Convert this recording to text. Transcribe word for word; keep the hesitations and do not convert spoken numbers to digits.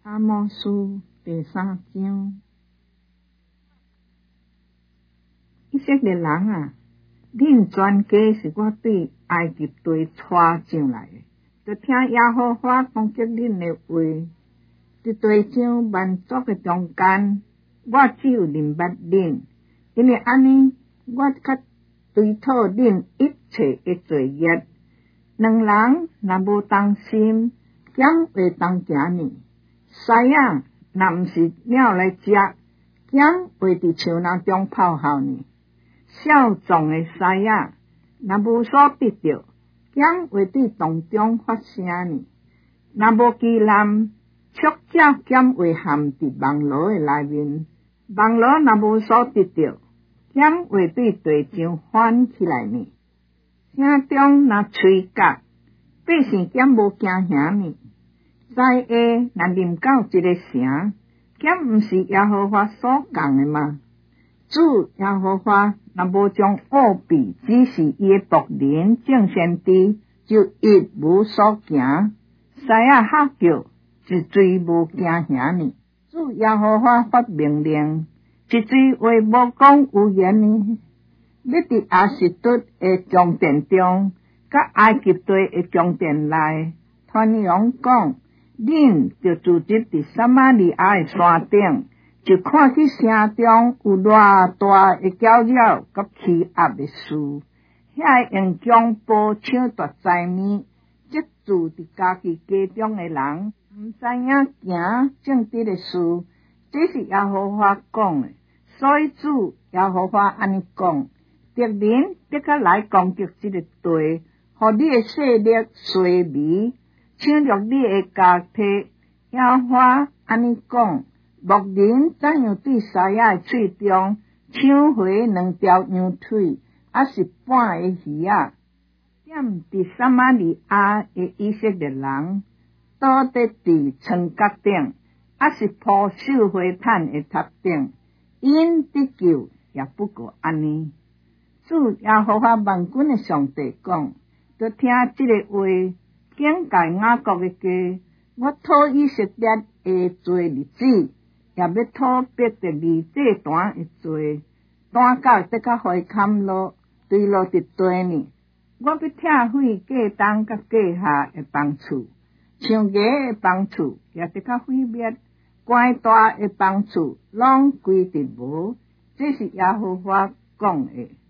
阿摩书第三章，以色列人啊，恁全家是我对埃及地带上来的，就听耶和华攻击恁的话。伫地上万族的中间，我只有认捌恁，因为安尼，我较追讨恁一切的罪孽。两人若无同心，怎会同行呢？狮仔若毋是鸟来食，怎会伫树林中咆哮呢？少壮的狮仔若无所得到，怎会伫洞中发声呢？若无机男，触者怎会陷伫网罗的内面？网罗若无所得到，怎会对地上翻起来呢？城中若吹角，百姓怎无惊吓呢？在下若临到一个城，怎毋是耶和华所讲的吗？主耶和华若无将恶弊指示伊的仆人众先知，就一无所行。狮仔吼叫，一嘴无惊吓呢？主耶和华发命令，一嘴话无讲有言呢？要伫亚实突的宫殿中，甲埃及地的宫殿内，传扬讲，恁就住伫伫撒玛利亚的山顶，就看去城中有偌大的搅扰甲欺压的事，遐用强暴抢夺财物，即住伫家己家中的人，毋知影行正直的事，这是耶和华讲的。所以主耶和华安尼讲：敌人得较来攻击这个地，互你的势力衰微，抢掠你的家体。耶和华安尼讲：牧人怎样对狮仔的喙中抢回两条羊腿，还是半个鱼仔？点伫撒玛利亚的以色列人，倒伫伫床角顶，还是铺绣花毯的塔顶，因得救也不过安尼。主耶和华万军的上帝讲：就听这个话，警戒雅各的家，我讨以色列的罪日子，也要讨别第二祭坛的罪，单到得较会坎落，坠落伫地呢。我要拆毁价东甲价下的房厝，像牙的房厝也得较毁灭，关大的房厝拢归伫无。这是耶和华讲的。